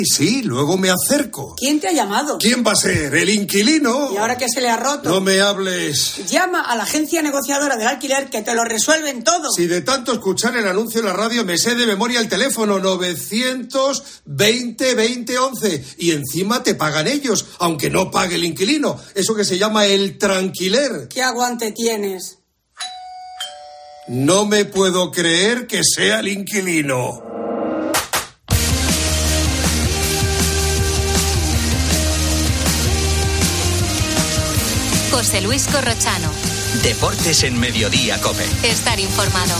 Sí, luego me acerco. ¿Quién te ha llamado? ¿Quién va a ser? ¿El inquilino? ¿Y ahora qué se le ha roto? No me hables. Llama a la agencia negociadora del alquiler que te lo resuelven todo. Si de tanto escuchar el anuncio en la radio me sé de memoria el teléfono 920 20 11 y encima te pagan ellos, aunque no pague el inquilino. Eso que se llama el tranquiler. ¿Qué aguante tienes? No me puedo creer que sea el inquilino. José Luis Corrochano. Deportes en Mediodía COPE. Estar informado.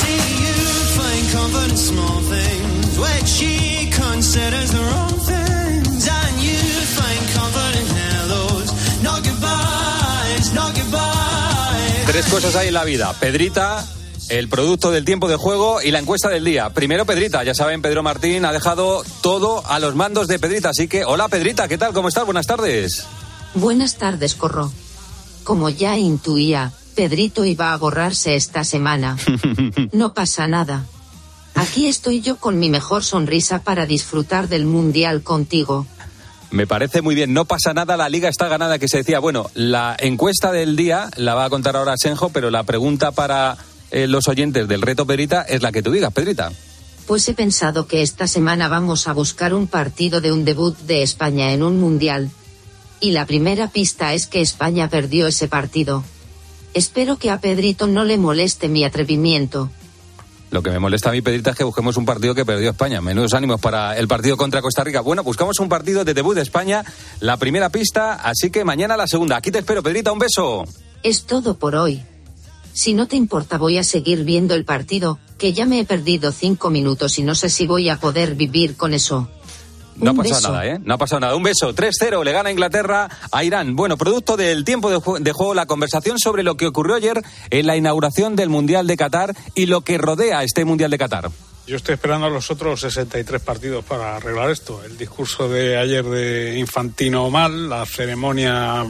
Tres cosas hay en la vida. Pedrita, el producto del tiempo de juego y la encuesta del día. Primero Pedrita, ya saben, Pedro Martín ha dejado todo a los mandos de Pedrita, así que hola Pedrita, ¿qué tal? ¿Cómo estás? Buenas tardes. Buenas tardes, Corro. Como ya intuía, Pedrito iba a borrarse esta semana. No pasa nada. Aquí estoy yo con mi mejor sonrisa para disfrutar del Mundial contigo. Me parece muy bien, no pasa nada, la liga está ganada, que se decía. Bueno, la encuesta del día la va a contar ahora Senjo, pero la pregunta para los oyentes del reto Pedrita es la que tú digas, Pedrita. Pues he pensado que esta semana vamos a buscar un partido de un debut de España en un Mundial. Y la primera pista es que España perdió ese partido. Espero que a Pedrito no le moleste mi atrevimiento. Lo que me molesta a mí, Pedrita, es que busquemos un partido que perdió España. Menudos ánimos para el partido contra Costa Rica. Bueno, buscamos un partido de debut de España, la primera pista, así que mañana la segunda. Aquí te espero, Pedrita, un beso. Es todo por hoy. Si no te importa, voy a seguir viendo el partido, que ya me he perdido 5 minutos y no sé si voy a poder vivir con eso. No ha pasado nada, ¿eh? No ha pasado nada. Un beso. 3-0, le gana Inglaterra a Irán. Bueno, producto del tiempo de juego, la conversación sobre lo que ocurrió ayer en la inauguración del Mundial de Qatar y lo que rodea este Mundial de Qatar. Yo estoy esperando a los otros 63 partidos para arreglar esto. El discurso de ayer de Infantino mal, la ceremonia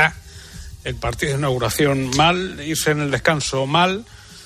el partido de inauguración mal, irse en el descanso mal.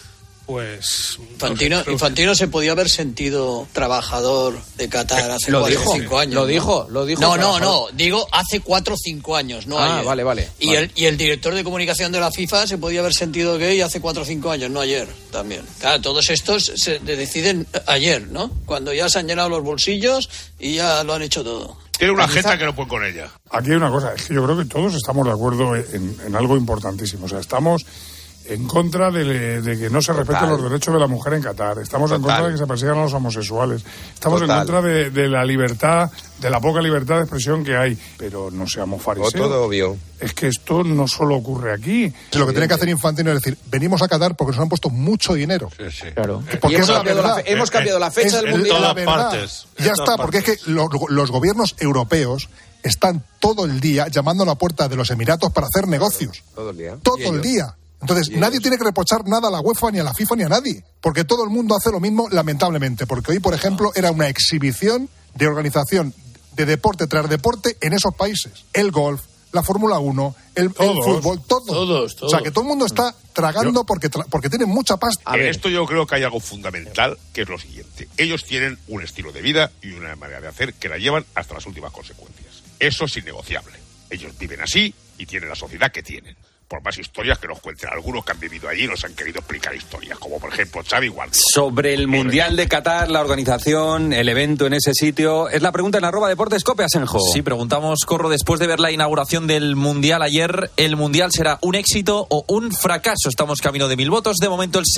Pues Infantino se podía haber sentido trabajador de Qatar hace 4 o 5 años. Lo dijo. No, digo hace 4 o 5 años, no ayer. Vale. Y el director de comunicación de la FIFA se podía haber sentido gay hace 4 o 5 años, no ayer, también. Claro, todos estos se deciden ayer, ¿no? Cuando ya se han llenado los bolsillos y ya lo han hecho todo. Tiene una agenda que no puede con ella. Aquí hay una cosa, es que yo creo que todos estamos de acuerdo en algo importantísimo. O sea, estamos en contra de que no se respeten los derechos de la mujer en Qatar. Estamos en contra de que se persigan a los homosexuales. Estamos en contra de la libertad, de la poca libertad de expresión que hay. Pero no seamos fariseos. Todo obvio. Es que esto no solo ocurre aquí. Lo que tiene que hacer Infantino es decir, venimos a Qatar porque nos han puesto mucho dinero. Sí. Claro. Porque hemos cambiado la fecha del Mundial. En todas partes. Ya está, porque es que los gobiernos europeos están todo el día llamando a la puerta de los Emiratos para hacer negocios. Todo el día. Todo el día. Entonces, nadie tiene que reprochar nada a la UEFA, ni a la FIFA, ni a nadie. Porque todo el mundo hace lo mismo, lamentablemente. Porque hoy, por ejemplo, era una exhibición de organización de deporte tras deporte en esos países. El golf, la Fórmula 1, el fútbol, todo. Todos. O sea, que todo el mundo está tragando porque tienen mucha pasta. En esto yo creo que hay algo fundamental, que es lo siguiente. Ellos tienen un estilo de vida y una manera de hacer que la llevan hasta las últimas consecuencias. Eso es innegociable. Ellos viven así y tienen la sociedad que tienen. Por más historias que nos cuenten algunos que han vivido allí y nos han querido explicar historias, como por ejemplo Xavi Guardiola. Sobre el Mundial de Qatar, la organización, el evento en ese sitio, es la pregunta en @deportescope, Asenjo. Sí, preguntamos, Corro, después de ver la inauguración del Mundial ayer, ¿el Mundial será un éxito o un fracaso? Estamos camino de 1000 votos, de momento el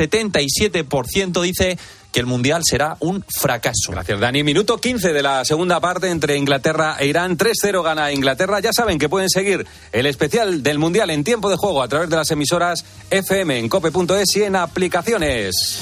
77% dice que el Mundial será un fracaso. Gracias, Dani. Minuto 15 de la segunda parte entre Inglaterra e Irán. 3-0 gana Inglaterra. Ya saben que pueden seguir el especial del Mundial en tiempo de juego a través de las emisoras FM en cope.es y en aplicaciones.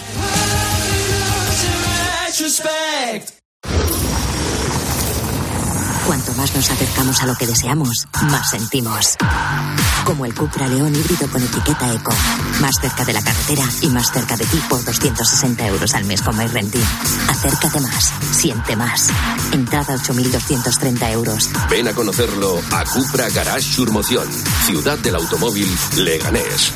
Cuanto más nos acercamos a lo que deseamos, más sentimos. Como el Cupra León híbrido con etiqueta Eco. Más cerca de la carretera y más cerca de ti por 260 euros al mes con MyRenting. Acércate más, siente más. Entrada 8.230 euros. Ven a conocerlo a Cupra Garage Surmoción, Ciudad del Automóvil, Leganés.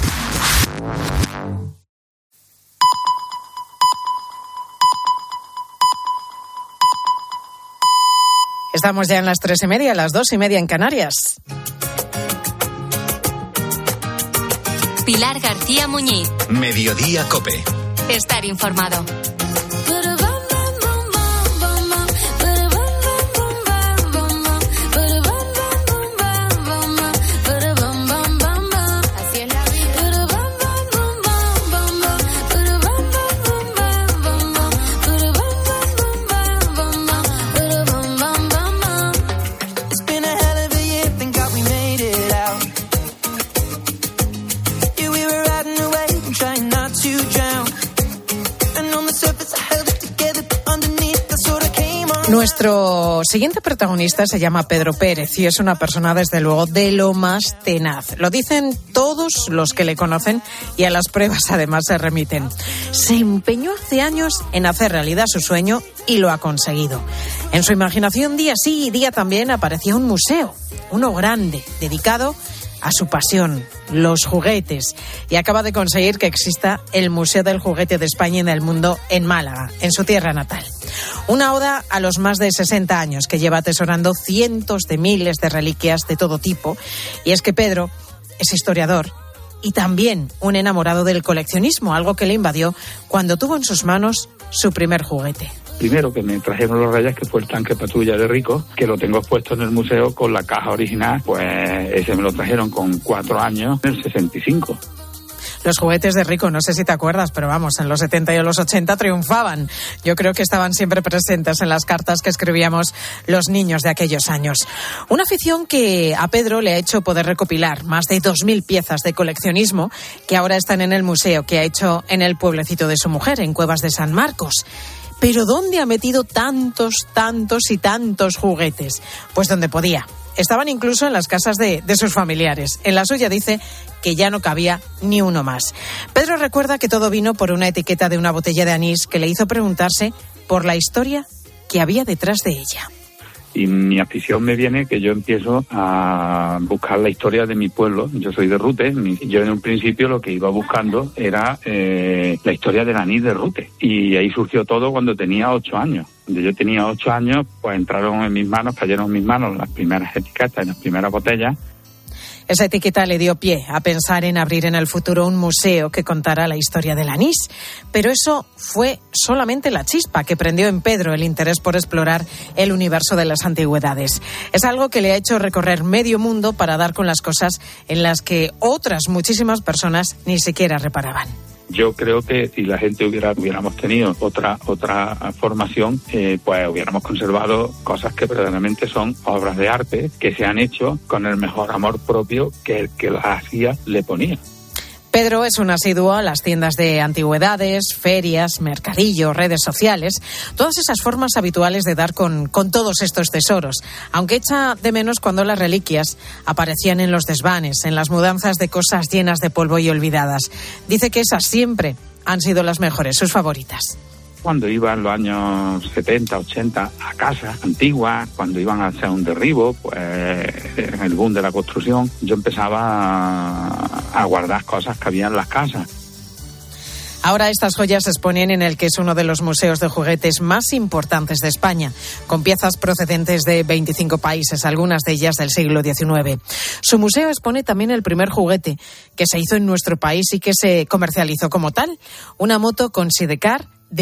Estamos ya en las 3:30, las 2:30 en Canarias. Pilar García Muñiz. Mediodía COPE. Estar informado. Nuestro siguiente protagonista se llama Pedro Pérez y es una persona, desde luego, de lo más tenaz. Lo dicen todos los que le conocen y a las pruebas además se remiten. Se empeñó hace años en hacer realidad su sueño y lo ha conseguido. En su imaginación, día sí y día también, aparecía un museo, uno grande, dedicado a su pasión, los juguetes, y acaba de conseguir que exista el Museo del Juguete de España y del Mundo en Málaga, en su tierra natal. Una oda a los más de 60 años que lleva atesorando cientos de miles de reliquias de todo tipo, y es que Pedro es historiador y también un enamorado del coleccionismo, algo que le invadió cuando tuvo en sus manos su primer juguete. Primero que me trajeron los Reyes, que fue el tanque patrulla de Rico, que lo tengo expuesto en el museo con la caja original, pues ese me lo trajeron con 4 años, en el 65. Los juguetes de Rico, no sé si te acuerdas, pero vamos, en los 70 y en los 80 triunfaban. Yo creo que estaban siempre presentes en las cartas que escribíamos los niños de aquellos años. Una afición que a Pedro le ha hecho poder recopilar más de 2.000 piezas de coleccionismo que ahora están en el museo que ha hecho en el pueblecito de su mujer, en Cuevas de San Marcos. ¿Pero dónde ha metido tantos y tantos juguetes? Pues donde podía. Estaban incluso en las casas de sus familiares. En la suya dice que ya no cabía ni uno más. Pedro recuerda que todo vino por una etiqueta de una botella de anís que le hizo preguntarse por la historia que había detrás de ella. Y mi afición me viene que yo empiezo a buscar la historia de mi pueblo. Yo soy de Rute. Yo en un principio lo que iba buscando era la historia del anís de Rute. Y ahí surgió todo cuando tenía 8 años. Cuando yo tenía 8 años, pues cayeron en mis manos las primeras etiquetas y las primeras botellas. Esa etiqueta le dio pie a pensar en abrir en el futuro un museo que contara la historia del anís. Pero eso fue solamente la chispa que prendió en Pedro el interés por explorar el universo de las antigüedades. Es algo que le ha hecho recorrer medio mundo para dar con las cosas en las que otras muchísimas personas ni siquiera reparaban. Yo creo que si la gente hubiéramos tenido otra formación, pues hubiéramos conservado cosas que verdaderamente son obras de arte que se han hecho con el mejor amor propio que el que las hacía le ponía. Pedro es un asiduo a las tiendas de antigüedades, ferias, mercadillos, redes sociales, todas esas formas habituales de dar con todos estos tesoros, aunque echa de menos cuando las reliquias aparecían en los desvanes, en las mudanzas de cosas llenas de polvo y olvidadas. Dice que esas siempre han sido las mejores, sus favoritas. Cuando iba en los años 70, 80 a casas antiguas, cuando iban a hacer un derribo, pues en el boom de la construcción, yo empezaba a guardar cosas que había en las casas. Ahora estas joyas se exponen en el que es uno de los museos de juguetes más importantes de España, con piezas procedentes de 25 países, algunas de ellas del siglo XIX. Su museo expone también el primer juguete que se hizo en nuestro país y que se comercializó como tal, una moto con sidecar de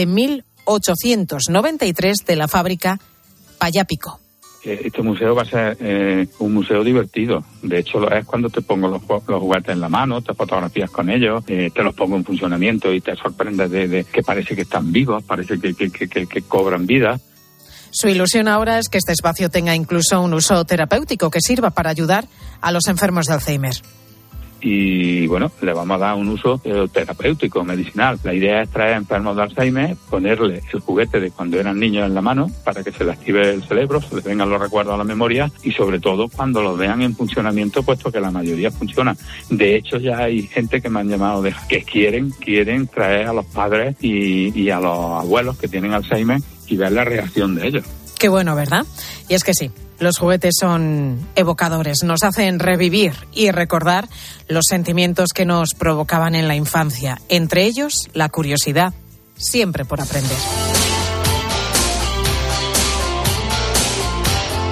1893 de la fábrica Payápico. Este museo va a ser un museo divertido. De hecho, lo es cuando te pongo los juguetes en la mano, te fotografías con ellos, te los pongo en funcionamiento y te sorprendes de que parece que están vivos, parece que cobran vida. Su ilusión ahora es que este espacio tenga incluso un uso terapéutico que sirva para ayudar a los enfermos de Alzheimer. Y bueno, le vamos a dar un uso terapéutico, medicinal. La idea es traer enfermos de Alzheimer, ponerle el juguete de cuando eran niños en la mano para que se le active el cerebro, se les vengan los recuerdos a la memoria y sobre todo cuando los vean en funcionamiento, puesto que la mayoría funciona. De hecho, ya hay gente que me han llamado que quieren traer a los padres y a los abuelos que tienen Alzheimer y ver la reacción de ellos. Qué bueno, ¿verdad? Y es que sí. Los juguetes son evocadores, nos hacen revivir y recordar los sentimientos que nos provocaban en la infancia, entre ellos la curiosidad, siempre por aprender.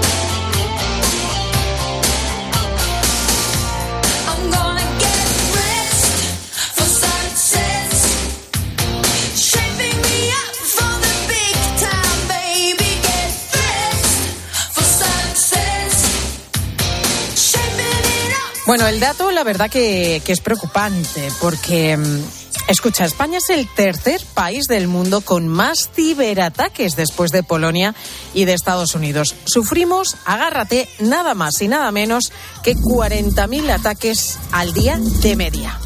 Bueno, el dato la verdad que es preocupante porque... Escucha, España es el tercer país del mundo con más ciberataques después de Polonia y de Estados Unidos. Sufrimos, agárrate, nada más y nada menos que 40.000 ataques al día de media.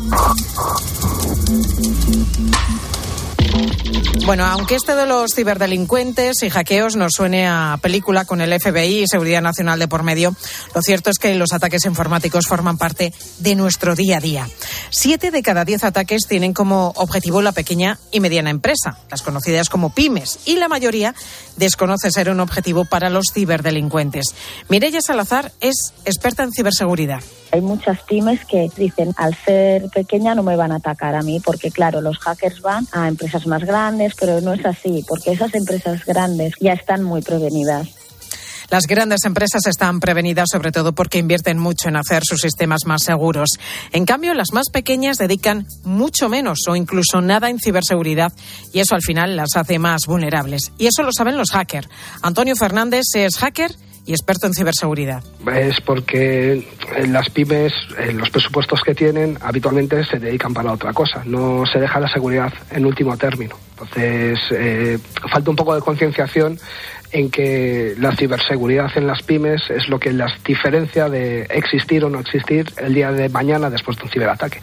Bueno, aunque este de los ciberdelincuentes y hackeos nos suene a película con el FBI y Seguridad Nacional de por medio, lo cierto es que los ataques informáticos forman parte de nuestro día a día. 7 de cada 10 ataques tienen como objetivo la pequeña y mediana empresa, las conocidas como pymes, y la mayoría desconoce ser un objetivo para los ciberdelincuentes. Mireia Salazar es experta en ciberseguridad. Hay muchas pymes que dicen, al ser pequeña no me van a atacar a mí, porque claro, los hackers van a empresas más grandes, pero no es así, porque esas empresas grandes ya están muy prevenidas. Las grandes empresas están prevenidas sobre todo porque invierten mucho en hacer sus sistemas más seguros. En cambio, las más pequeñas dedican mucho menos o incluso nada en ciberseguridad y eso al final las hace más vulnerables. Y eso lo saben los hackers. Antonio Fernández es hacker y experto en ciberseguridad. Es porque las pymes, los presupuestos que tienen, habitualmente se dedican para otra cosa. No se deja la seguridad en último término. Entonces, falta un poco de concienciación en que la ciberseguridad en las pymes es lo que las diferencia de existir o no existir el día de mañana después de un ciberataque.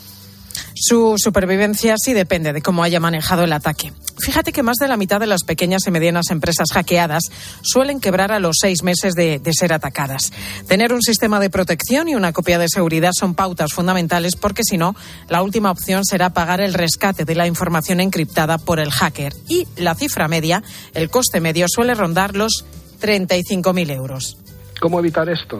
Su supervivencia sí depende de cómo haya manejado el ataque. Fíjate que más de la mitad de las pequeñas y medianas empresas hackeadas suelen quebrar a los 6 meses de ser atacadas. Tener un sistema de protección y una copia de seguridad son pautas fundamentales porque si no, la última opción será pagar el rescate de la información encriptada por el hacker. Y la cifra media, el coste medio, suele rondar los 35.000 euros. ¿Cómo evitar esto?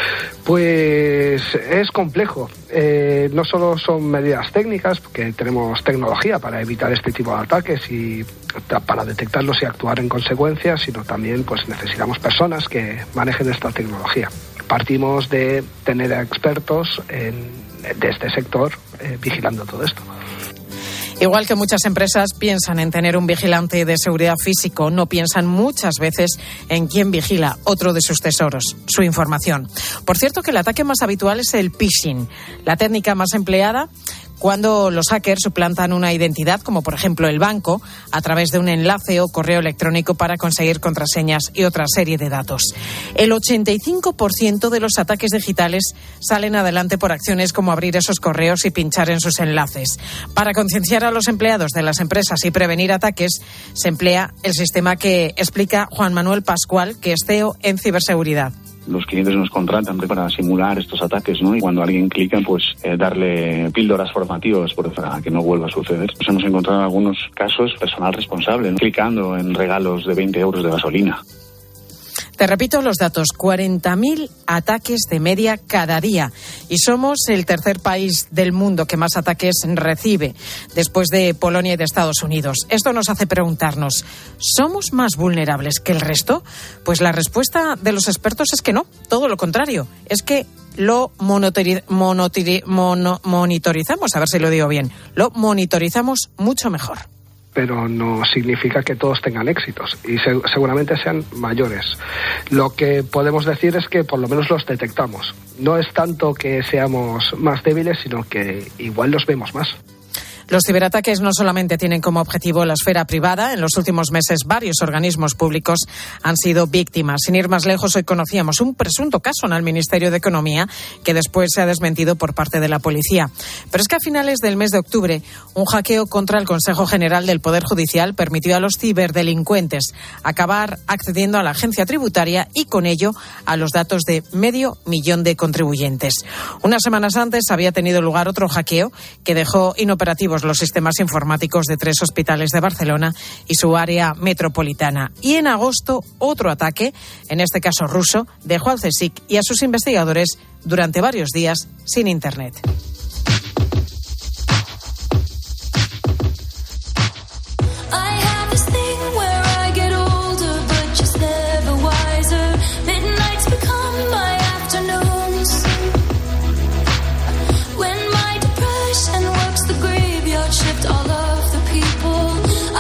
Pues es complejo. No solo son medidas técnicas, porque tenemos tecnología para evitar este tipo de ataques y para detectarlos y actuar en consecuencia, sino también pues necesitamos personas que manejen esta tecnología. Partimos de tener expertos de este sector vigilando todo esto. Igual que muchas empresas piensan en tener un vigilante de seguridad físico, no piensan muchas veces en quién vigila otro de sus tesoros, su información. Por cierto, que el ataque más habitual es el phishing, la técnica más empleada cuando los hackers suplantan una identidad, como por ejemplo el banco, a través de un enlace o correo electrónico para conseguir contraseñas y otra serie de datos. El 85% de los ataques digitales salen adelante por acciones como abrir esos correos y pinchar en sus enlaces. Para concienciar a los empleados de las empresas y prevenir ataques, se emplea el sistema que explica Juan Manuel Pascual, que es CEO en ciberseguridad. Los clientes nos contratan para simular estos ataques, ¿no? Y cuando alguien clica, pues darle píldoras formativas para que no vuelva a suceder. Nos hemos encontrado en algunos casos personal responsable, ¿no? Clicando en regalos de 20 euros de gasolina. Te repito los datos, 40.000 ataques de media cada día y somos el tercer país del mundo que más ataques recibe después de Polonia y de Estados Unidos. Esto nos hace preguntarnos, ¿somos más vulnerables que el resto? Pues la respuesta de los expertos es que no, todo lo contrario, es que lo monitorizamos, a ver si lo digo bien, lo monitorizamos mucho mejor. Pero no significa que todos tengan éxitos y seguramente sean mayores. Lo que podemos decir es que por lo menos los detectamos. No es tanto que seamos más débiles, sino que igual los vemos más. Los ciberataques no solamente tienen como objetivo la esfera privada. En los últimos meses, varios organismos públicos han sido víctimas. Sin ir más lejos, hoy conocíamos un presunto caso en el Ministerio de Economía que después se ha desmentido por parte de la policía. Pero es que a finales del mes de octubre, un hackeo contra el Consejo General del Poder Judicial permitió a los ciberdelincuentes acabar accediendo a la agencia tributaria y con ello a los datos de 500.000 de contribuyentes. Unas semanas antes había tenido lugar otro hackeo que dejó inoperativos los sistemas informáticos de 3 hospitales de Barcelona y su área metropolitana. Y en agosto, otro ataque, en este caso ruso, dejó al CSIC y a sus investigadores durante varios días sin Internet.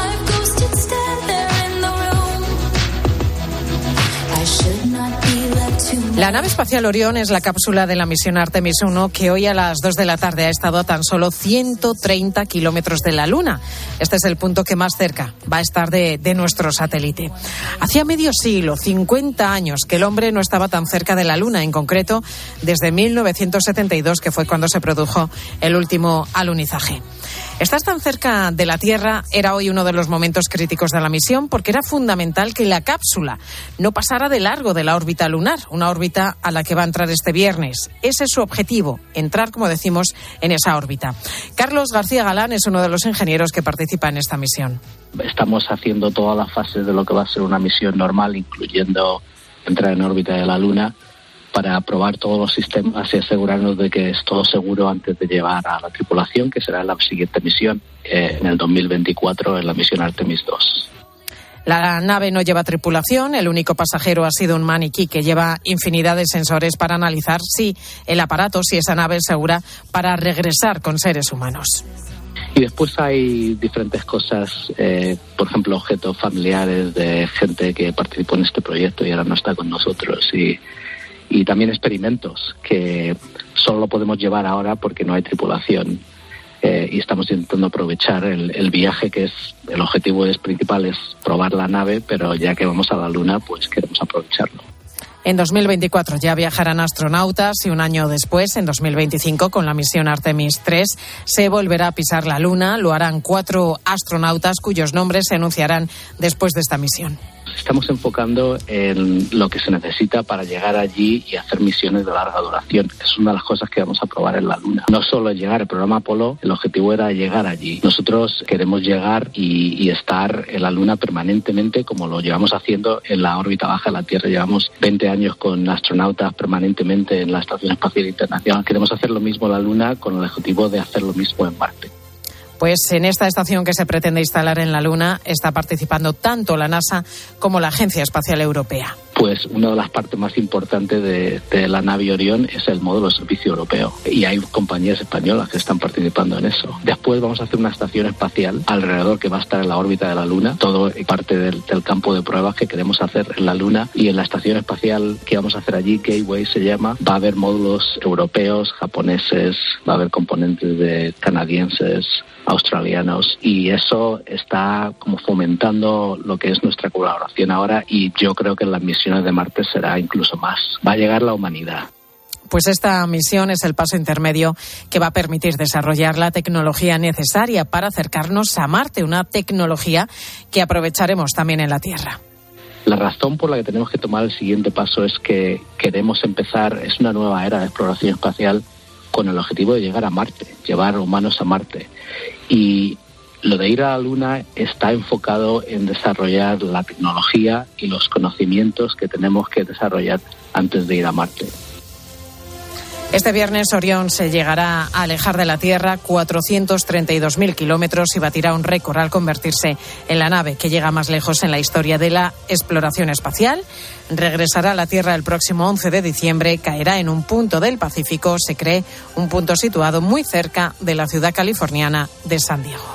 Should not be left La nave espacial Orión es la cápsula de la misión Artemis 1 que hoy a las 2 de la tarde ha estado a tan solo 130 kilómetros de la Luna. Este es el punto que más cerca va a estar de nuestro satélite. Hacía medio siglo, 50 años, que el hombre no estaba tan cerca de la Luna, en concreto desde 1972, que fue cuando se produjo el último alunizaje. Estar tan cerca de la Tierra era hoy uno de los momentos críticos de la misión, porque era fundamental que la cápsula no pasara de largo de la órbita lunar, una órbita a la que va a entrar este viernes. Ese es su objetivo, entrar, como decimos, en esa órbita. Carlos García Galán es uno de los ingenieros que participa en esta misión. Estamos haciendo todas las fases de lo que va a ser una misión normal, incluyendo entrar en órbita de la Luna, para probar todos los sistemas y asegurarnos de que es todo seguro antes de llevar a la tripulación, que será la siguiente misión en el 2024, en la misión Artemis 2. La nave no lleva tripulación, el único pasajero ha sido un maniquí que lleva infinidad de sensores para analizar si el aparato, si esa nave es segura para regresar con seres humanos. Y después hay diferentes cosas, por ejemplo, objetos familiares de gente que participó en este proyecto y ahora no está con nosotros, y también experimentos que solo podemos llevar ahora porque no hay tripulación. Y estamos intentando aprovechar el viaje, que es el objetivo principal es probar la nave, pero ya que vamos a la Luna, pues queremos aprovecharlo. En 2024 ya viajarán astronautas y un año después, en 2025, con la misión Artemis 3, se volverá a pisar la Luna. Lo harán 4 astronautas cuyos nombres se anunciarán después de esta misión. Estamos enfocando en lo que se necesita para llegar allí y hacer misiones de larga duración. Es una de las cosas que vamos a probar en la Luna. No solo llegar, el programa Apolo, el objetivo era llegar allí. Nosotros queremos llegar y estar en la Luna permanentemente, como lo llevamos haciendo en la órbita baja de la Tierra. Llevamos 20 años con astronautas permanentemente en la Estación Espacial Internacional. Queremos hacer lo mismo en la Luna con el objetivo de hacer lo mismo en Marte. Pues en esta estación que se pretende instalar en la Luna está participando tanto la NASA como la Agencia Espacial Europea. Pues una de las partes más importantes de la nave Orión es el módulo de servicio europeo. Y hay compañías españolas que están participando en eso. Después vamos a hacer una estación espacial alrededor que va a estar en la órbita de la Luna. Todo parte del campo de pruebas que queremos hacer en la Luna. Y en la estación espacial que vamos a hacer allí, Gateway se llama, va a haber módulos europeos, japoneses, va a haber componentes de canadienses, australianos, y eso está como fomentando lo que es nuestra colaboración ahora, y yo creo que en las misiones de Marte será incluso más. Va a llegar la humanidad. Pues esta misión es el paso intermedio que va a permitir desarrollar la tecnología necesaria para acercarnos a Marte, una tecnología que aprovecharemos también en la Tierra. La razón por la que tenemos que tomar el siguiente paso es que queremos empezar, es una nueva era de exploración espacial con el objetivo de llegar a Marte, llevar humanos a Marte. Y lo de ir a la Luna está enfocado en desarrollar la tecnología y los conocimientos que tenemos que desarrollar antes de ir a Marte. Este viernes Orión se llegará a alejar de la Tierra 432.000 kilómetros y batirá un récord al convertirse en la nave que llega más lejos en la historia de la exploración espacial. Regresará a la Tierra el próximo 11 de diciembre, caerá en un punto del Pacífico, se cree un punto situado muy cerca de la ciudad californiana de San Diego.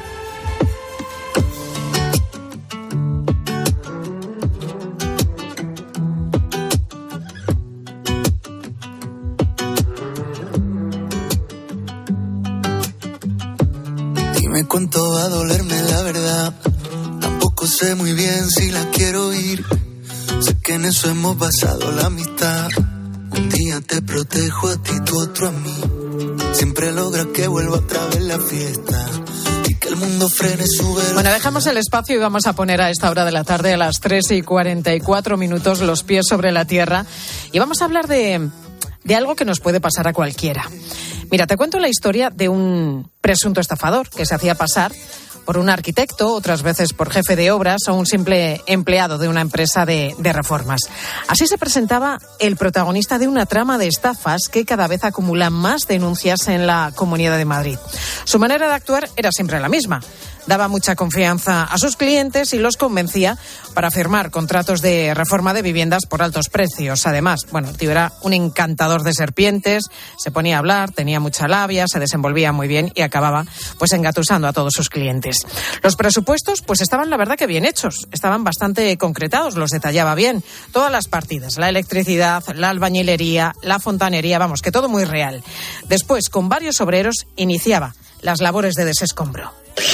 Cuánto va a dolerme la verdad. Tampoco sé muy bien si la quiero oír. Sé que en eso hemos basado la amistad. Un día te protejo a ti, tú otro a mí. Siempre logras que vuelva otra vez la fiesta y que el mundo frene su velocidad. Bueno, dejamos el espacio y vamos a poner a esta hora de la tarde, a las 3:44, los pies sobre la tierra. Y vamos a hablar de algo que nos puede pasar a cualquiera. Mira, te cuento la historia de un presunto estafador que se hacía pasar por un arquitecto, otras veces por jefe de obras o un simple empleado de una empresa de reformas. Así se presentaba el protagonista de una trama de estafas que cada vez acumula más denuncias en la Comunidad de Madrid. Su manera de actuar era siempre la misma: daba mucha confianza a sus clientes y los convencía para firmar contratos de reforma de viviendas por altos precios. Además, bueno, el tío era un encantador de serpientes, se ponía a hablar, tenía mucha labia, se desenvolvía muy bien y acababa pues engatusando a todos sus clientes. Los presupuestos pues estaban la verdad que bien hechos, estaban bastante concretados, los detallaba bien, todas las partidas, la electricidad, la albañilería, la fontanería, vamos, que todo muy real. Después, con varios obreros, iniciaba las labores de desescombro.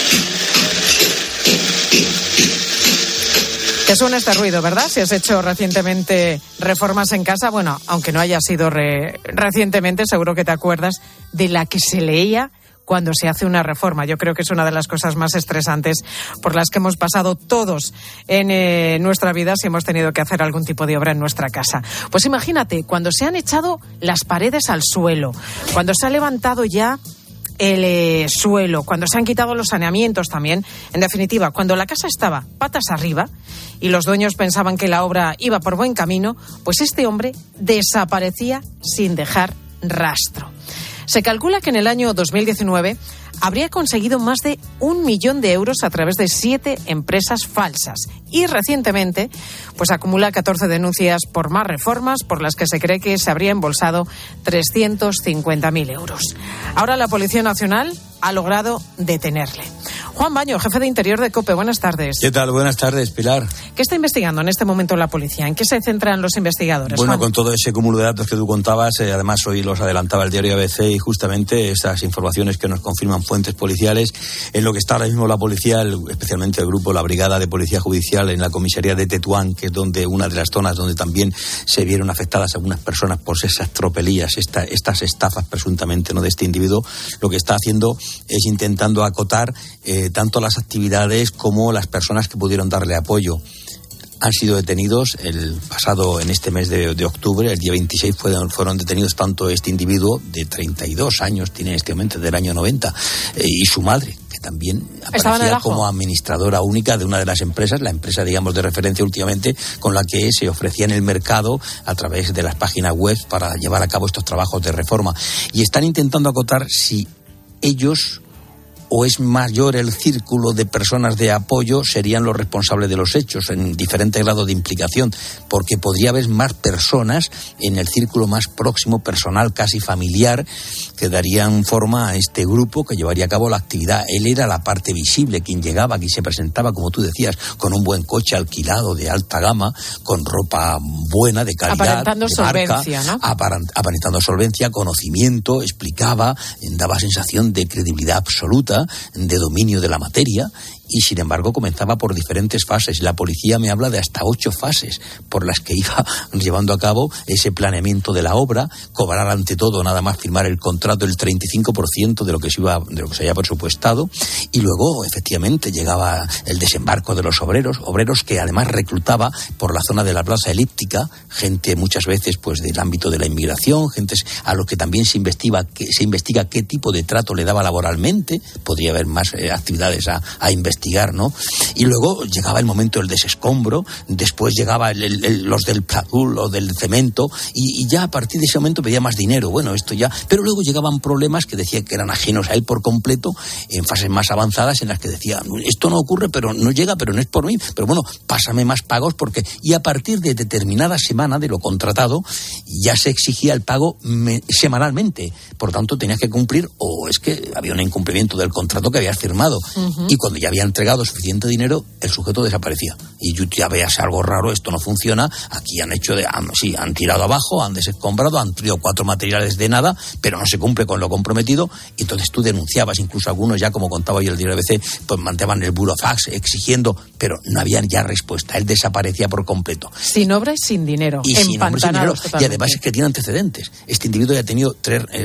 Te suena este ruido, ¿verdad? Si has hecho recientemente reformas en casa, bueno, aunque no haya sido recientemente, seguro que te acuerdas de la que se leía cuando se hace una reforma. Yo creo que es una de las cosas más estresantes por las que hemos pasado todos en nuestra vida si hemos tenido que hacer algún tipo de obra en nuestra casa. Pues imagínate, cuando se han echado las paredes al suelo, cuando se ha levantado ya el suelo, cuando se han quitado los saneamientos también, en definitiva, cuando la casa estaba patas arriba y los dueños pensaban que la obra iba por buen camino, pues este hombre desaparecía sin dejar rastro. Se calcula que en el año 2019 habría conseguido más de 1 millón de euros a través de 7 empresas falsas. Y recientemente, pues acumula 14 denuncias por más reformas por las que se cree que se habría embolsado 350.000 euros. Ahora la Policía Nacional ha logrado detenerle. Juan Baño, jefe de Interior de COPE, buenas tardes. ¿Qué tal? Buenas tardes, Pilar. ¿Qué está investigando en este momento la policía? ¿En qué se centran los investigadores, Bueno, Juan? con todo ese cúmulo de datos que tú contabas, además hoy los adelantaba el diario ABC y justamente esas informaciones que nos confirman fuentes policiales, en lo que está ahora mismo la policía, especialmente el grupo, la Brigada de Policía Judicial en la comisaría de Tetuán, que es donde una de las zonas donde también se vieron afectadas algunas personas por esas tropelías, estas estafas presuntamente no de este individuo, lo que está haciendo es intentando acotar tanto las actividades como las personas que pudieron darle apoyo. Han sido detenidos en este mes de octubre, el día 26 fueron detenidos tanto este individuo de 32 años, tiene este momento del año 90, y su madre, que también aparecía como administradora única de una de las empresas, la empresa, digamos, de referencia últimamente, con la que se ofrecía en el mercado a través de las páginas web para llevar a cabo estos trabajos de reforma. Y están intentando acotar si ellos o es mayor el círculo de personas de apoyo, serían los responsables de los hechos en diferente grado de implicación, porque podría haber más personas en el círculo más próximo, personal, casi familiar, que darían forma a este grupo que llevaría a cabo la actividad. Él era la parte visible, quien llegaba, quien se presentaba, como tú decías, con un buen coche alquilado de alta gama, con ropa buena, de calidad, aparentando de marca, solvencia, ¿no? Aparentando solvencia, conocimiento, explicaba, daba sensación de credibilidad absoluta, de dominio de la materia, y sin embargo comenzaba por diferentes fases. La policía me habla de hasta 8 fases por las que iba llevando a cabo ese planeamiento de la obra, cobrar ante todo, nada más firmar el contrato, el 35% de lo que se había presupuestado, y luego efectivamente llegaba el desembarco de los obreros que además reclutaba por la zona de la plaza elíptica, gente muchas veces pues del ámbito de la inmigración, gente a los que también se investiga qué tipo de trato le daba laboralmente. Podría haber más actividades a investigar, ¿no? Y luego llegaba el momento del desescombro, después llegaba los del pladur, los del cemento, y ya a partir de ese momento pedía más dinero. Bueno, esto ya... Pero luego llegaban problemas que decía que eran ajenos a él por completo, en fases más avanzadas en las que decía, esto no ocurre, pero no llega, pero no es por mí, pero bueno, pásame más pagos porque... Y a partir de determinada semana de lo contratado, ya se exigía el pago semanalmente. Por tanto, tenías que cumplir, o es que había un incumplimiento del contrato que habías firmado. Uh-huh. Y cuando ya había entregado suficiente dinero, el sujeto desaparecía. Y tú ya veas algo raro, esto no funciona, aquí han tirado abajo, han desescombrado, han traído 4 materiales de nada, pero no se cumple con lo comprometido, y entonces tú denunciabas, incluso algunos ya, como contaba hoy el diario ABC, pues mantenían el burofax exigiendo, pero no había ya respuesta, él desaparecía por completo. Sin obra y sin dinero, empantanados totalmente. Y además es que tiene antecedentes. Este individuo ya ha tenido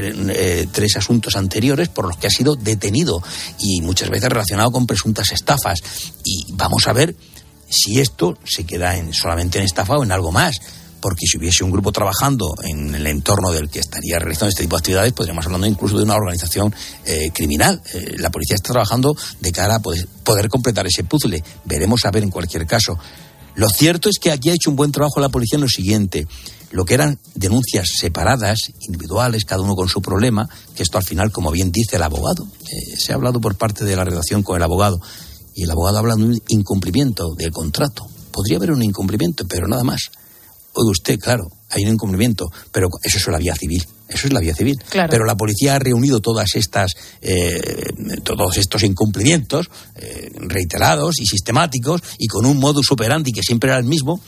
3 asuntos anteriores por los que ha sido detenido, y muchas veces relacionado con presuntas estafas, y vamos a ver si esto se queda solamente en estafa o en algo más, porque si hubiese un grupo trabajando en el entorno del que estaría realizando este tipo de actividades, podríamos hablando incluso de una organización criminal. La policía está trabajando de cara a poder completar ese puzzle. Veremos a ver en cualquier caso. Lo cierto es que aquí ha hecho un buen trabajo la policía en lo siguiente. Lo que eran denuncias separadas, individuales, cada uno con su problema, que esto al final, como bien dice el abogado, se ha hablado por parte de la redacción con el abogado, y el abogado habla de un incumplimiento del contrato. Podría haber un incumplimiento, pero nada más. Oiga usted, claro, hay un incumplimiento, pero eso es la vía civil. Eso es la vía civil. Claro. Pero la policía ha reunido todos estos incumplimientos reiterados y sistemáticos y con un modus operandi que siempre era el mismo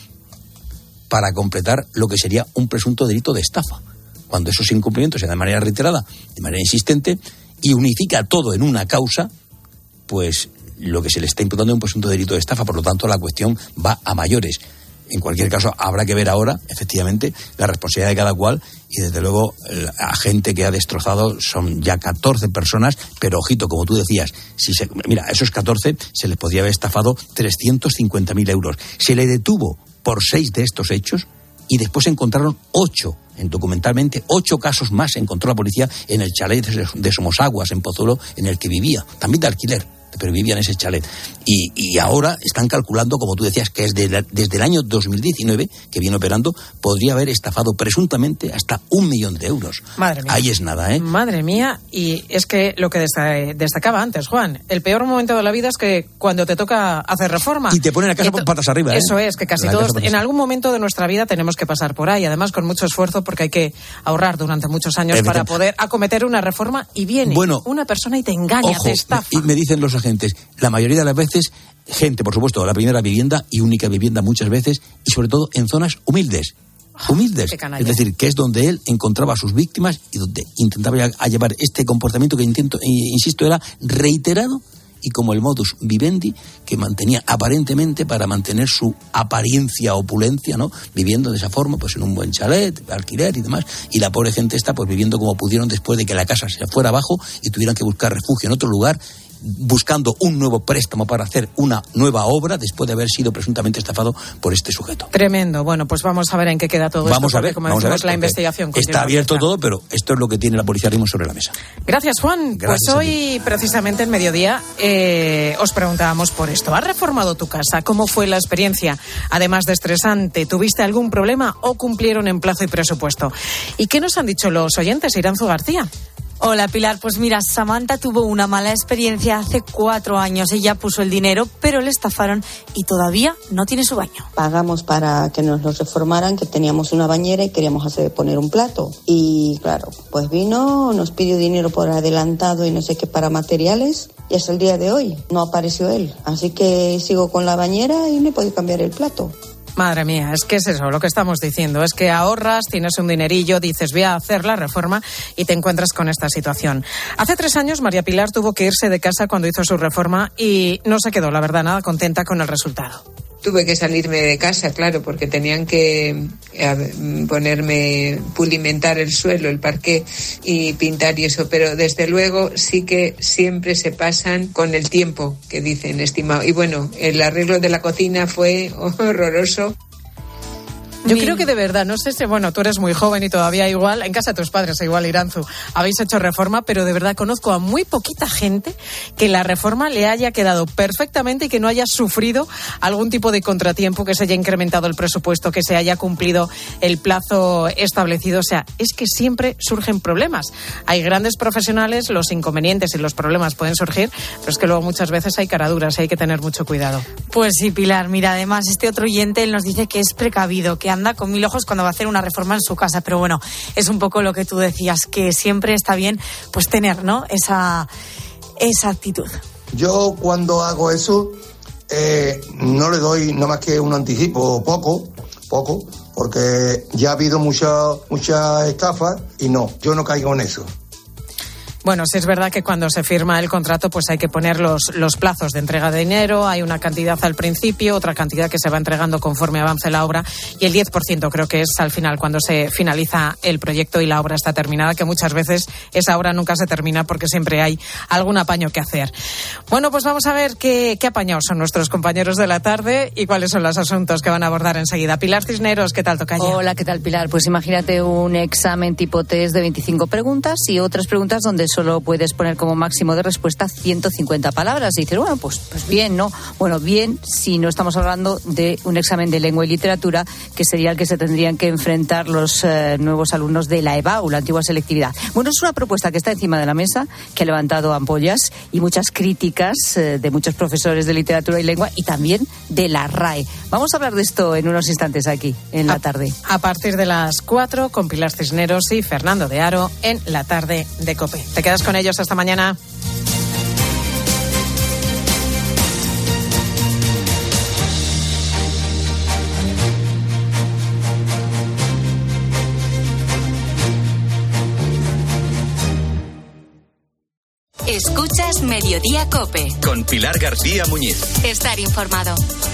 para completar lo que sería un presunto delito de estafa. Cuando esos incumplimientos se dan de manera reiterada, de manera insistente, y unifica todo en una causa, pues lo que se le está imputando es un presunto delito de estafa. Por lo tanto, la cuestión va a mayores. En cualquier caso, habrá que ver ahora, efectivamente, la responsabilidad de cada cual y, desde luego, la gente que ha destrozado son ya 14 personas, pero, ojito, como tú decías, mira, a esos 14 se les podría haber estafado 350.000 euros. Se le detuvo por 6 de estos hechos y después encontraron 8, documentalmente, 8 casos más encontró la policía en el chalet de Somosaguas, en Pozuelo, en el que vivía, también de alquiler, pero vivía en ese chalet. Y ahora están calculando, como tú decías, que es desde el año 2019 que viene operando, podría haber estafado presuntamente hasta 1 millón de euros. Madre mía. Ahí es nada, ¿eh? Madre mía, y es que lo que destacaba antes, Juan, el peor momento de la vida es que cuando te toca hacer reforma. Y te ponen la casa por patas arriba, ¿eh? Eso es, que casi todos en algún momento de nuestra vida tenemos que pasar por ahí, además con mucho esfuerzo, porque hay que ahorrar durante muchos años para poder acometer una reforma, y viene una persona y te engaña, ojo, te estafa. Y me dicen los agentes, la mayoría de las veces, gente, por supuesto, la primera vivienda y única vivienda muchas veces, y sobre todo en zonas humildes. Es decir, que es donde él encontraba a sus víctimas y donde intentaba llevar este comportamiento que insisto, era reiterado y como el modus vivendi que mantenía aparentemente para mantener su apariencia opulencia, ¿no? Viviendo de esa forma, pues en un buen chalet, alquiler y demás, y la pobre gente está pues viviendo como pudieron después de que la casa se fuera abajo y tuvieran que buscar refugio en otro lugar, buscando un nuevo préstamo para hacer una nueva obra después de haber sido presuntamente estafado por este sujeto. Tremendo. Bueno, pues vamos a ver en qué queda todo vamos esto. A ver, como decimos, la investigación está abierto todo, pero esto es lo que tiene la policía ahora mismo sobre la mesa. Gracias, Juan. Gracias. Pues hoy, precisamente en mediodía, os preguntábamos por esto. ¿Has reformado tu casa? ¿Cómo fue la experiencia? Además de estresante, ¿tuviste algún problema o cumplieron en plazo y presupuesto? ¿Y qué nos han dicho los oyentes? Iranzu García. Hola, Pilar. Pues mira, Samantha tuvo una mala experiencia hace 4 años. Ella puso el dinero, pero le estafaron y todavía no tiene su baño. Pagamos para que nos lo reformaran, que teníamos una bañera y queríamos poner un plato. Y claro, pues vino, nos pidió dinero por adelantado y no sé qué para materiales. Y hasta el día de hoy no apareció él. Así que sigo con la bañera y no he podido cambiar el plato. Madre mía, es que es eso lo que estamos diciendo, es que ahorras, tienes un dinerillo, dices voy a hacer la reforma y te encuentras con esta situación. Hace 3 años María Pilar tuvo que irse de casa cuando hizo su reforma y no se quedó, la verdad, nada contenta con el resultado. Tuve que salirme de casa, claro, porque tenían que pulimentar el suelo, el parqué y pintar y eso, pero desde luego sí que siempre se pasan con el tiempo que dicen, estimado. Y bueno, el arreglo de la cocina fue horroroso. Yo creo que de verdad, no sé si, bueno, tú eres muy joven y todavía igual, en casa de tus padres igual, Iranzu, habéis hecho reforma, pero de verdad conozco a muy poquita gente que la reforma le haya quedado perfectamente y que no haya sufrido algún tipo de contratiempo, que se haya incrementado el presupuesto, que se haya cumplido el plazo establecido. O sea, es que siempre surgen problemas. Hay grandes profesionales, los inconvenientes y los problemas pueden surgir, pero es que luego muchas veces hay caraduras y hay que tener mucho cuidado. Pues sí, Pilar, mira, además este otro oyente él nos dice que es precavido, que anda con 1000 ojos cuando va a hacer una reforma en su casa, pero bueno, es un poco lo que tú decías, que siempre está bien pues tener, ¿no?, esa actitud. Yo cuando hago eso no le doy nada más que un anticipo, poco, porque ya ha habido mucha estafa y no, yo no caigo en eso. Bueno, sí es verdad que cuando se firma el contrato pues hay que poner los plazos de entrega de dinero, hay una cantidad al principio, otra cantidad que se va entregando conforme avance la obra y el 10% creo que es al final cuando se finaliza el proyecto y la obra está terminada, que muchas veces esa obra nunca se termina porque siempre hay algún apaño que hacer. Bueno, pues vamos a ver qué apañados son nuestros compañeros de la tarde y cuáles son los asuntos que van a abordar enseguida. Pilar Cisneros, ¿qué tal, tocaya? Hola, ¿qué tal, Pilar? Pues imagínate un examen tipo test de 25 preguntas y otras preguntas donde solo puedes poner como máximo de respuesta 150 palabras. Y dices, bueno, pues bien, ¿no? Bueno, bien si no estamos hablando de un examen de lengua y literatura, que sería el que se tendrían que enfrentar los nuevos alumnos de la EBAU, la antigua selectividad. Bueno, es una propuesta que está encima de la mesa, que ha levantado ampollas y muchas críticas de muchos profesores de literatura y lengua y también de la RAE. Vamos a hablar de esto en unos instantes aquí, en la tarde. A partir de las 4, con Pilar Cisneros y Fernando de Aro en La Tarde de COPE. Te quedas con ellos hasta mañana. Escuchas Mediodía COPE. Con Pilar García Muñiz. Estar informado.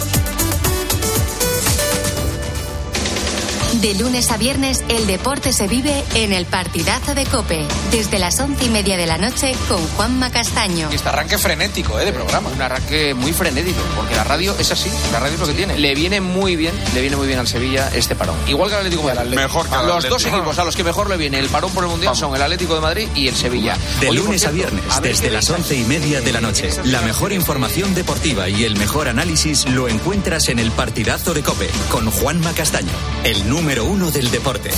De lunes a viernes, el deporte se vive en el partidazo de COPE. Desde las 11:30 de la noche con Juanma Castaño. Este arranque frenético, de programa. Un arranque muy frenético, porque la radio es así, la radio es lo que tiene. Le viene muy bien al Sevilla este parón. Igual que al Atlético de Madrid. Mejor que al Atlético. Los dos equipos a los que mejor le viene el parón por el Mundial son el Atlético de Madrid y el Sevilla. De lunes a viernes, desde las 11:30 de la noche. La mejor información deportiva y el mejor análisis lo encuentras en el partidazo de COPE, con Juanma Castaño, el número 1 del deporte.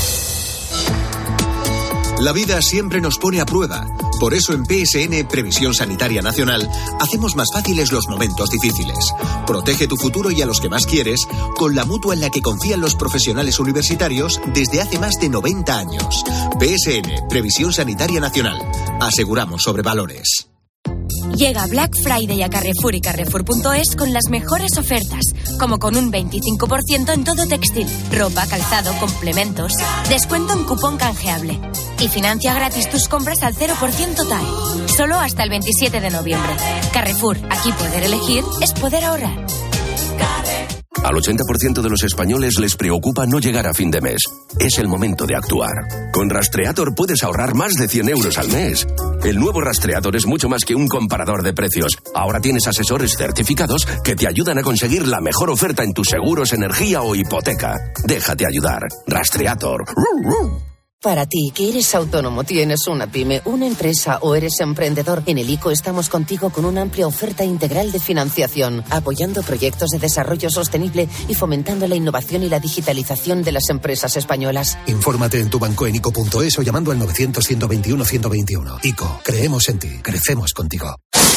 La vida siempre nos pone a prueba. Por eso en PSN, Previsión Sanitaria Nacional, hacemos más fáciles los momentos difíciles. Protege tu futuro y a los que más quieres con la mutua en la que confían los profesionales universitarios desde hace más de 90 años. PSN, Previsión Sanitaria Nacional. Aseguramos sobre valores. Llega Black Friday a Carrefour y Carrefour.es con las mejores ofertas, como con un 25% en todo textil, ropa, calzado, complementos, descuento en cupón canjeable y financia gratis tus compras al 0% TAE. Solo hasta el 27 de noviembre. Carrefour, aquí poder elegir es poder ahorrar. Al 80% de los españoles les preocupa no llegar a fin de mes. Es el momento de actuar. Con Rastreator puedes ahorrar más de 100 euros al mes. El nuevo Rastreator es mucho más que un comparador de precios. Ahora tienes asesores certificados que te ayudan a conseguir la mejor oferta en tus seguros, energía o hipoteca. Déjate ayudar. Rastreator. Para ti, que eres autónomo, tienes una pyme, una empresa o eres emprendedor, en el ICO estamos contigo con una amplia oferta integral de financiación, apoyando proyectos de desarrollo sostenible y fomentando la innovación y la digitalización de las empresas españolas. Infórmate en tu banco en ICO.es o llamando al 900-121-121. ICO, creemos en ti, crecemos contigo.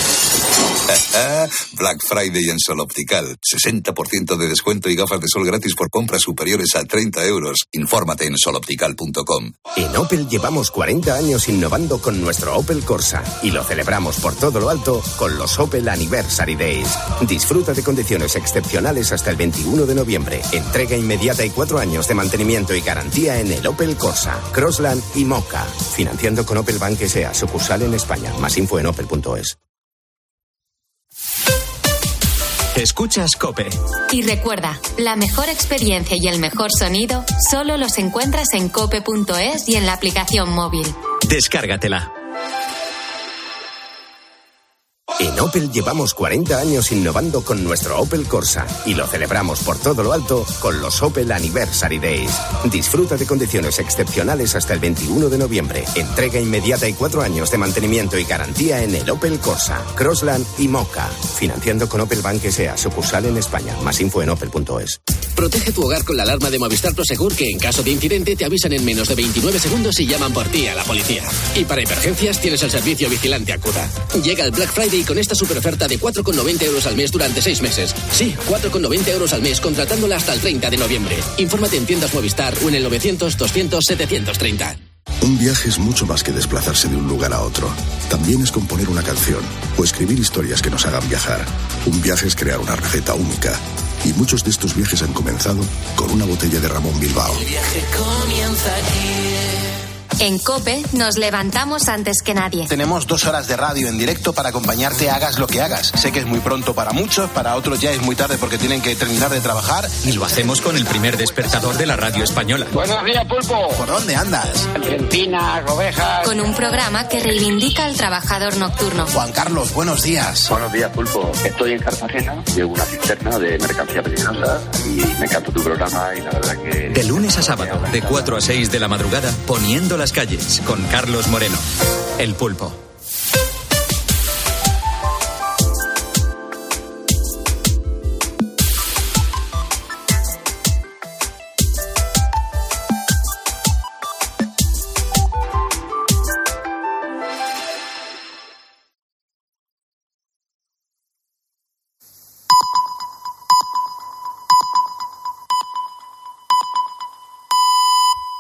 Black Friday en Sol Optical. 60% de descuento y gafas de sol gratis por compras superiores a 30 euros. Infórmate en soloptical.com. En Opel llevamos 40 años innovando con nuestro Opel Corsa y lo celebramos por todo lo alto con los Opel Anniversary Days. Disfruta de condiciones excepcionales hasta el 21 de noviembre. Entrega inmediata y 4 años de mantenimiento y garantía en el Opel Corsa, Crossland y Mocha. Financiando con Opel Bank S.A., sucursal en España. Más info en opel.es. Escuchas COPE. Y recuerda, la mejor experiencia y el mejor sonido solo los encuentras en cope.es y en la aplicación móvil. Descárgatela. En Opel llevamos 40 años innovando con nuestro Opel Corsa y lo celebramos por todo lo alto con los Opel Anniversary Days. Disfruta de condiciones excepcionales hasta el 21 de noviembre. Entrega inmediata y 4 años de mantenimiento y garantía en el Opel Corsa, Crossland y Mocha. Financiando con Opel Bank S.A., sucursal en España. Más info en opel.es. Protege tu hogar con la alarma de Movistar Prosegur, que en caso de incidente te avisan en menos de 29 segundos y llaman por ti a la policía. Y para emergencias tienes el servicio Vigilante Acuda. Llega el Black Friday con esta super oferta de 4,90 euros al mes durante 6 meses. Sí, 4,90 euros al mes contratándola hasta el 30 de noviembre. Infórmate en tiendas Movistar o en el 900-200-730. Un viaje es mucho más que desplazarse de un lugar a otro. También es componer una canción o escribir historias que nos hagan viajar. Un viaje es crear una receta única. Y muchos de estos viajes han comenzado con una botella de Ramón Bilbao. El viaje comienza aquí. En COPE nos levantamos antes que nadie. Tenemos 2 horas de radio en directo para acompañarte, hagas lo que hagas. Sé que es muy pronto para muchos, para otros ya es muy tarde porque tienen que terminar de trabajar. Y lo hacemos con el primer despertador de la radio española. Buenos días, Pulpo. ¿Por dónde andas? Argentina, ovejas. Con un programa que reivindica al trabajador nocturno. Juan Carlos, buenos días. Buenos días, Pulpo. Estoy en Cartagena, llevo una cisterna de mercancía peligrosa y me encanta tu programa y la verdad que... De lunes a sábado, de 4 a 6 de la madrugada, poniendo las calles, con Carlos Moreno. El Pulpo.